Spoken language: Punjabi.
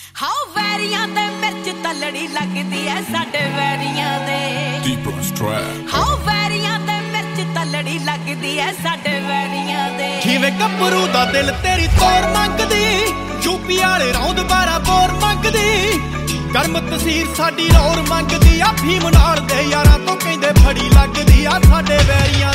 ਹਾਓ ਵੈਰੀਆਂ ਦੇ ਮਿਰਚ ਤਲੜੀ ਲੱਗਦੀ ਐ ਸਾਡੇ ਵੈਰੀਆਂ ਦੇ ਹਾਓ ਵੈਰੀਆਂ ਦੇ ਮਿਰਚ ਤਲੜੀ ਲੱਗਦੀ ਐ ਸਾਡੇ ਵੈਰੀਆਂ ਦੇ ਜਿਵੇਂ ਗੱਭਰੂ ਦਾ ਦਿਲ ਤੇਰੀ ਤੋਰ ਮੰਗਦੀ ਯੂਪੀ ਵਾਲੇ ਰੌਂਦ 12 ਬੋਰ ਮੰਗਦੀ ਗਰਮ ਤਸੀਰ ਸਾਡੀ ਰੌਰ ਮੰਗਦੀ ਆ ਫੀਮ ਨਾਲ ਦੇ ਯਾਰਾਂ ਤੋਂ ਕਹਿੰਦੇ ਫੜੀ ਲੱਗਦੀ ਆ ਸਾਡੇ ਵੈਰੀਆਂ